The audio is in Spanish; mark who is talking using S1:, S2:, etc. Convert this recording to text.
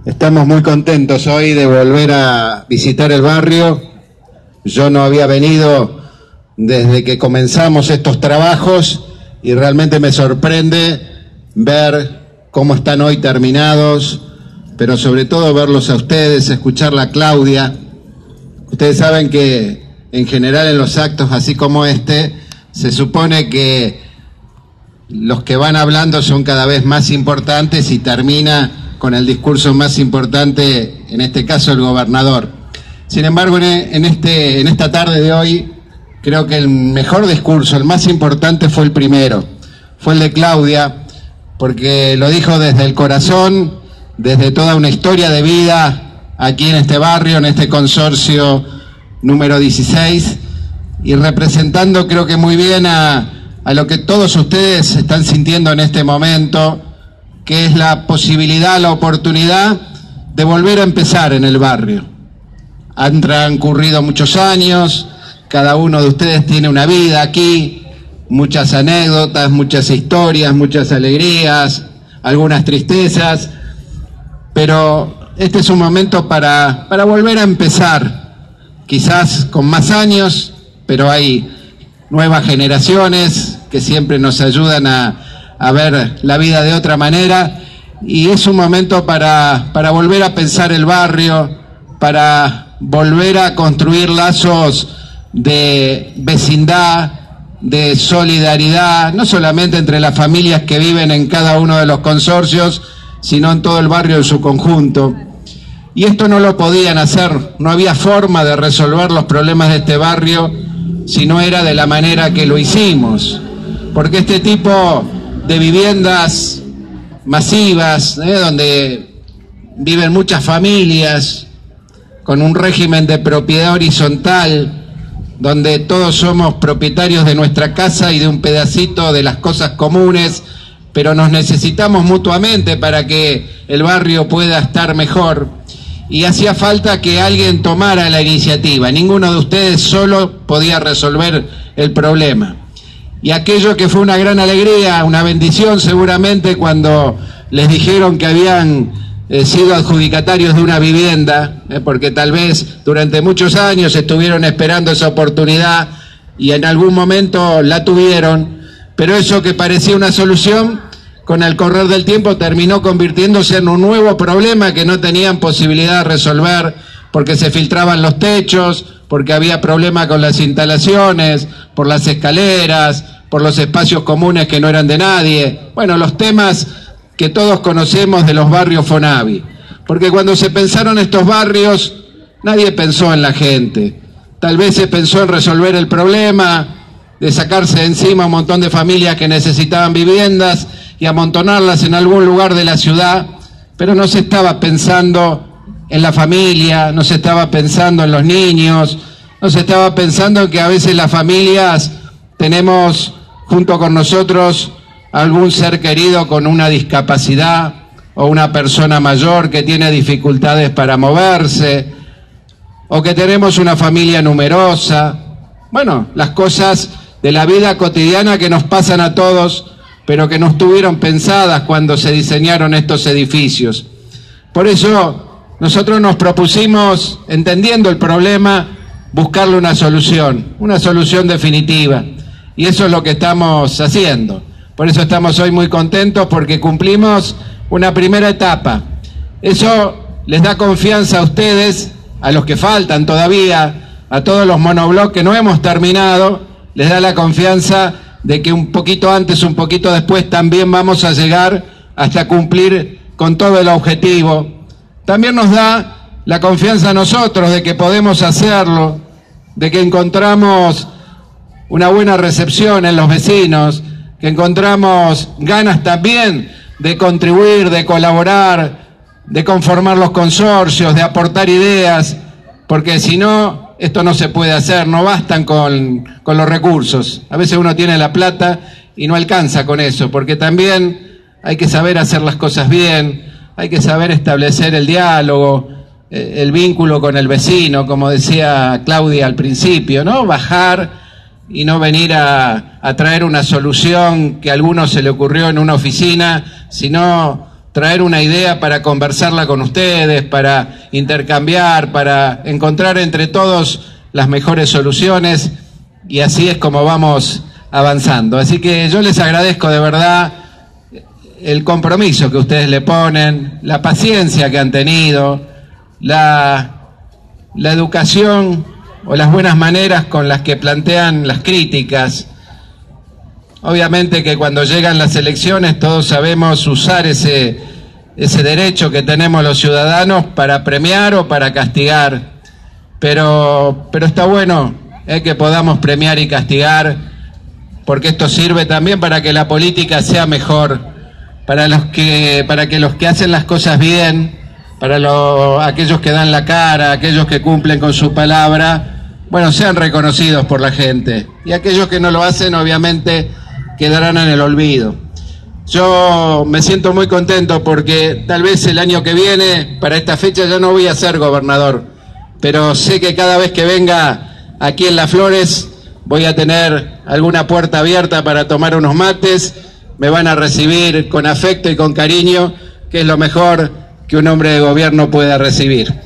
S1: Estamos muy contentos hoy de volver a visitar el barrio. Yo no había venido desde que comenzamos estos trabajos y realmente me sorprende ver cómo están hoy terminados, pero sobre todo verlos a ustedes, escucharla a Claudia. Ustedes saben que en general en los actos así como este se supone que los que van hablando son cada vez más importantes y termina con el discurso más importante, en este caso el gobernador. Sin embargo, en esta tarde de hoy, creo que el mejor discurso, el más importante fue el primero, fue el de Claudia, porque lo dijo desde el corazón, desde toda una historia de vida aquí en este barrio, en este consorcio número 16, y representando creo que muy bien a lo que todos ustedes están sintiendo en este momento, que es la posibilidad, la oportunidad de volver a empezar en el barrio. Han transcurrido muchos años, cada uno de ustedes tiene una vida aquí, muchas anécdotas, muchas historias, muchas alegrías, algunas tristezas, pero este es un momento para volver a empezar, quizás con más años, pero hay nuevas generaciones que siempre nos ayudan a ver la vida de otra manera, y es un momento para volver a pensar el barrio, para volver a construir lazos de vecindad, de solidaridad, no solamente entre las familias que viven en cada uno de los consorcios, sino en todo el barrio en su conjunto. Y esto no lo podían hacer, no había forma de resolver los problemas de este barrio si no era de la manera que lo hicimos, porque este tipo de viviendas masivas, donde viven muchas familias, con un régimen de propiedad horizontal, donde todos somos propietarios de nuestra casa y de un pedacito de las cosas comunes, pero nos necesitamos mutuamente para que el barrio pueda estar mejor. Y hacía falta que alguien tomara la iniciativa. Ninguno de ustedes solo podía resolver el problema. Y aquello que fue una gran alegría, una bendición seguramente, cuando les dijeron que habían sido adjudicatarios de una vivienda, porque tal vez durante muchos años estuvieron esperando esa oportunidad y en algún momento la tuvieron, pero eso que parecía una solución, con el correr del tiempo terminó convirtiéndose en un nuevo problema que no tenían posibilidad de resolver, porque se filtraban los techos, porque había problemas con las instalaciones, por las escaleras, por los espacios comunes que no eran de nadie. Bueno, los temas que todos conocemos de los barrios Fonavi. Porque cuando se pensaron estos barrios, nadie pensó en la gente. Tal vez se pensó en resolver el problema, de sacarse de encima un montón de familias que necesitaban viviendas y amontonarlas en algún lugar de la ciudad, pero no se estaba pensando en la familia, no se estaba pensando en los niños, no se estaba pensando en que a veces las familias tenemos junto con nosotros algún ser querido con una discapacidad o una persona mayor que tiene dificultades para moverse, o que tenemos una familia numerosa. Bueno, las cosas de la vida cotidiana que nos pasan a todos, pero que no estuvieron pensadas cuando se diseñaron estos edificios. Por eso nosotros nos propusimos, entendiendo el problema, buscarle una solución definitiva. Y eso es lo que estamos haciendo. Por eso estamos hoy muy contentos, porque cumplimos una primera etapa. Eso les da confianza a ustedes, a los que faltan todavía, a todos los monoblocks que no hemos terminado, les da la confianza de que un poquito antes, un poquito después, también vamos a llegar hasta cumplir con todo el objetivo. También nos da la confianza a nosotros de que podemos hacerlo, de que encontramos una buena recepción en los vecinos, que encontramos ganas también de contribuir, de colaborar, de conformar los consorcios, de aportar ideas, porque si no, esto no se puede hacer, no bastan con los recursos. A veces uno tiene la plata y no alcanza con eso, porque también hay que saber hacer las cosas bien, hay que saber establecer el diálogo, el vínculo con el vecino, como decía Claudia al principio, ¿no? Bajar y no venir a traer una solución que a alguno se le ocurrió en una oficina, sino traer una idea para conversarla con ustedes, para intercambiar, para encontrar entre todos las mejores soluciones, y así es como vamos avanzando. Así que yo les agradezco de verdad el compromiso que ustedes le ponen, la paciencia que han tenido, la educación o las buenas maneras con las que plantean las críticas. Obviamente que cuando llegan las elecciones todos sabemos usar ese derecho que tenemos los ciudadanos para premiar o para castigar, pero está bueno que podamos premiar y castigar, porque esto sirve también para que la política sea mejor, para que los que hacen las cosas bien, aquellos que dan la cara, aquellos que cumplen con su palabra, bueno, sean reconocidos por la gente, y aquellos que no lo hacen obviamente quedarán en el olvido. Yo me siento muy contento porque tal vez el año que viene, para esta fecha, ya no voy a ser gobernador, pero sé que cada vez que venga aquí en Las Flores voy a tener alguna puerta abierta para tomar unos mates, me van a recibir con afecto y con cariño, que es lo mejor que un hombre de gobierno pueda recibir.